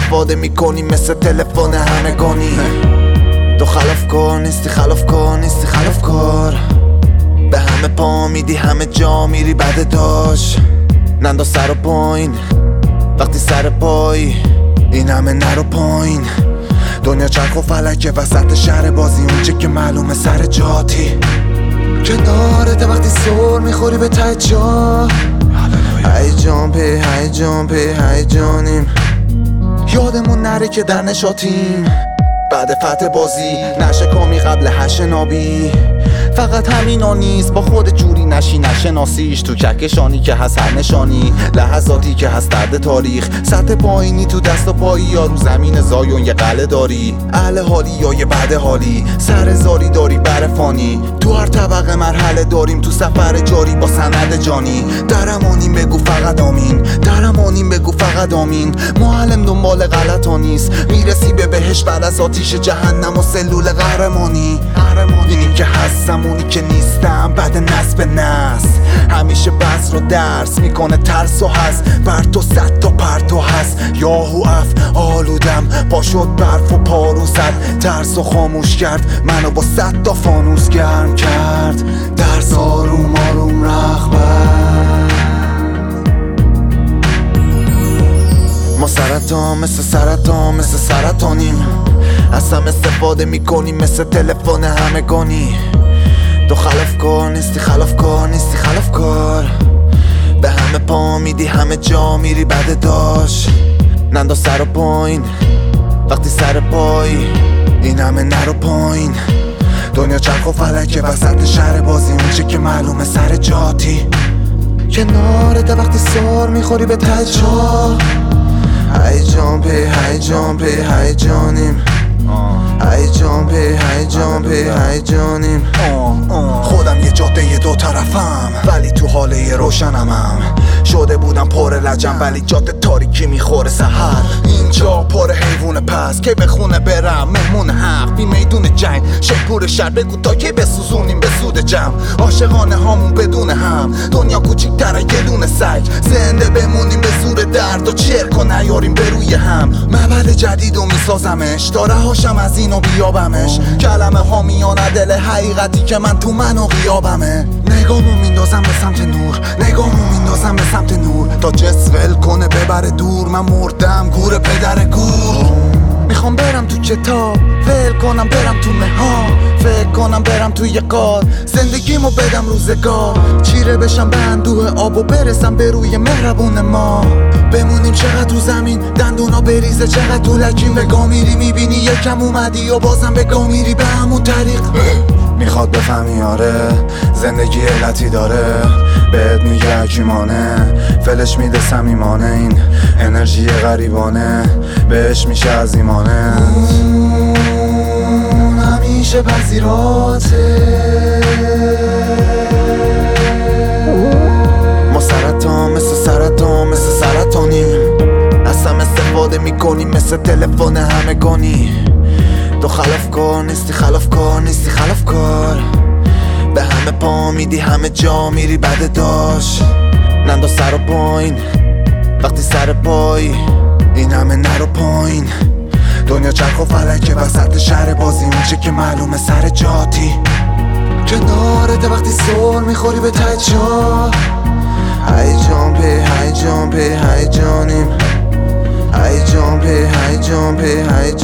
استفاده میکنی مثل تلفن همگانی. تو خلاف کار نیستی، خلاف کار نیستی، خلاف کار. به همه پا میدی، همه جا میری بده داشت. ننداز سر و پایین وقتی سر پایی، این همه نرو پایین. دنیا چرخ و فلکه وسط شهر بازی، اونچه که معلومه سر جاتی. کنارته وقتی سر میخوری به ته جا، هیجان پی هیجان پی هیجانیم. یادمون نره که در نشاتیم، بعد فتح بازی نشکامی قبل هش نابی. فقط همینا نیست، با خود جوری نشی نشناسیش. تو کهکشانی که هست هر نشانی، لحظاتی که هست درد تاریخ. سطح پایینی تو دست و پایی، یا رو زمین زایون یه قله داری. اهل حالی یا یه بعد حالی، سر زاری داری بر فانی. تو هر طبقه مرحله داریم، تو سفر جاری با سند جانی. درمانیم بگو فقط آمین، درمانیم بگو فقط آمین. معلم دنبال غلطا نیست، میرسی به بهش بعد از آتیش جهنم و سلول قهرمانی. اینی که هستم اونی که نیستم، بعد نسل به نسل. همیشه بس رو درس میکنه ترس و هست، بر تو صد تا پرتو هست. یاهو اف آلودم، پا شد برف و پارو زد. ترس و خاموش کرد، منو با صد تا فانوس گرم کرد. درس آروم آروم رغبت. ما سرطان مثل سرطان مثل سرطانیم. از هم استفاده میکنیم مثل تلفن همگانی. تو خلاف کار نیستی، خلاف کار نیستی، خلاف کار. به همه پا میدی، همه جا میری بده داشت. ننداز سر و پایین وقتی سر پایی، این همه نرو پایین. دنیا چرخ و فلکه وسط شهر بازی، اونچه که معلومه سر جاتی. کنارته وقتی سر میخوری به ته جا، هیجان پی هیجان پی هیجانیم. هیجان پی هیجان پی هیجانیم. خودم یه جاده یه دو طرفم، ولی تو حاله روشنمم. شده بودم پر لجم، ولی جاده تاریکی میخوره سحر. اینجا پر حیوان پس که به خونه برم، مهمون حق بی میدون جنگ. شیپور شهر بگو تا که بسوزونیم به سود جمع. عاشقانه هامون بدون هم، دنیا کوچیک‌تره یه دونه سگ. زنده بمونیم به زور درد و چرک و نیاریم به روی هم. معبد جدید و میسازمش، تا رهاشم از اینو بیابمش. کلمه ها میانه دل حقیقتی که من تو منو غیابمه. نگامو میندازم به سمت نور، نگامو میندازم به سمت نور. تا جسول کنه ببره دور، من مردم گور پدر گور. میخوام برم تو کتاب، ول کنم برم تو نهار. فکر کنم برم تو یه کار، زندگیمو بدم روزگار. چیره بشم به اندوه آب و برسم به روی مهربون ما. بمونیم چقدر تو زمین، دندونا بریزه چقدر تو لکیم. به گا میری میبینی یکم اومدی و بازم به گا میری به همون طریق. میخواد بفهمی آره، زندگی علتی داره. بهت میگه حکیمانه، فلش میده صمیمانه. این انرژی غریبانه، بهش میشه از ایمانه. همیشه پذیراته. ما سرطان مثل سرطان مثل سرطانیم. از هم استفاده میکنیم مثل تلفن همگانی. تو خلاف کار نیستی، خلاف کار نیستی، خلاف کار. به همه پا میدی، همه جا میری بده داشت. ننداز سر و پایین وقتی سر پایی، این همه نرو پایین. دنیا چرخ و فلکه وسط شهر بازی، اونچه که معلومه سر جاتی. کنارته وقتی سر میخوری به ته جا، هیجان پی هیجان پی هیجانیم. هیجان پی هیجان پی هیجان.